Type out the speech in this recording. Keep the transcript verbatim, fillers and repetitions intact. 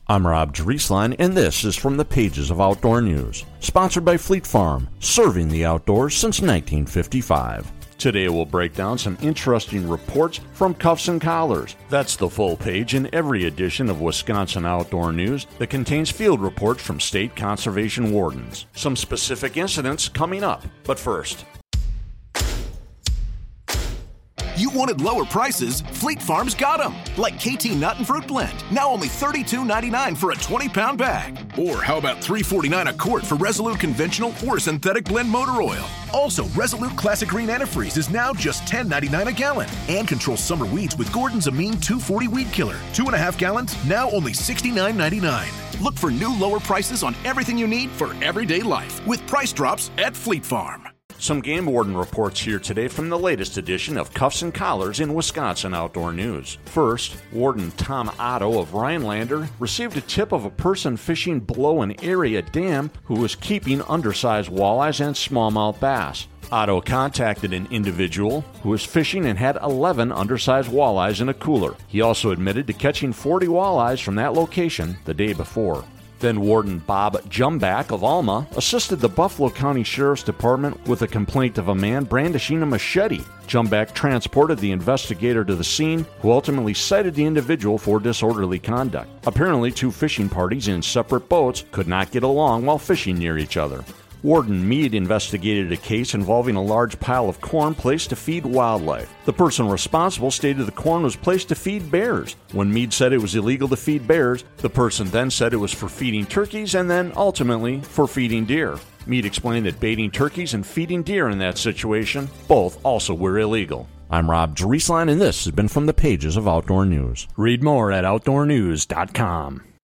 I'm Rob Drieslein, and this is from the pages of Outdoor News, sponsored by Fleet Farm, serving the outdoors since nineteen fifty-five. Today we'll break down some interesting reports from Cuffs and Collars. That's the full page in every edition of Wisconsin Outdoor News that contains field reports from state conservation wardens. Some specific incidents coming up, but first. You wanted lower prices? Fleet Farm's got them. Like K T Nut and Fruit Blend, now only thirty-two ninety-nine for a twenty pound bag. Or how about three forty-nine a quart for Resolute Conventional or Synthetic Blend Motor Oil? Also, Resolute Classic Green Antifreeze is now just ten ninety-nine a gallon. And controls summer weeds with Gordon's Amine two forty Weed Killer. Two and a half gallons, now only sixty-nine ninety-nine. Look for new lower prices on everything you need for everyday life with price drops at Fleet Farm. Some game warden reports here today from the latest edition of Cuffs and Collars in Wisconsin Outdoor News. First, Warden Tom Otto of Rhinelander received a tip of a person fishing below an area dam who was keeping undersized walleyes and smallmouth bass. Otto contacted an individual who was fishing and had eleven undersized walleyes in a cooler. He also admitted to catching forty walleyes from that location the day before. Then Warden Bob Jumback of Alma assisted the Buffalo County Sheriff's Department with a complaint of a man brandishing a machete. Jumback transported the investigator to the scene, who ultimately cited the individual for disorderly conduct. Apparently, two fishing parties in separate boats could not get along while fishing near each other. Warden Mead investigated a case involving a large pile of corn placed to feed wildlife. The person responsible stated the corn was placed to feed bears. When Mead said it was illegal to feed bears, the person then said it was for feeding turkeys and then, ultimately, for feeding deer. Mead explained that baiting turkeys and feeding deer in that situation, both also were illegal. I'm Rob Drieslein, and this has been from the pages of Outdoor News. Read more at outdoor news dot com.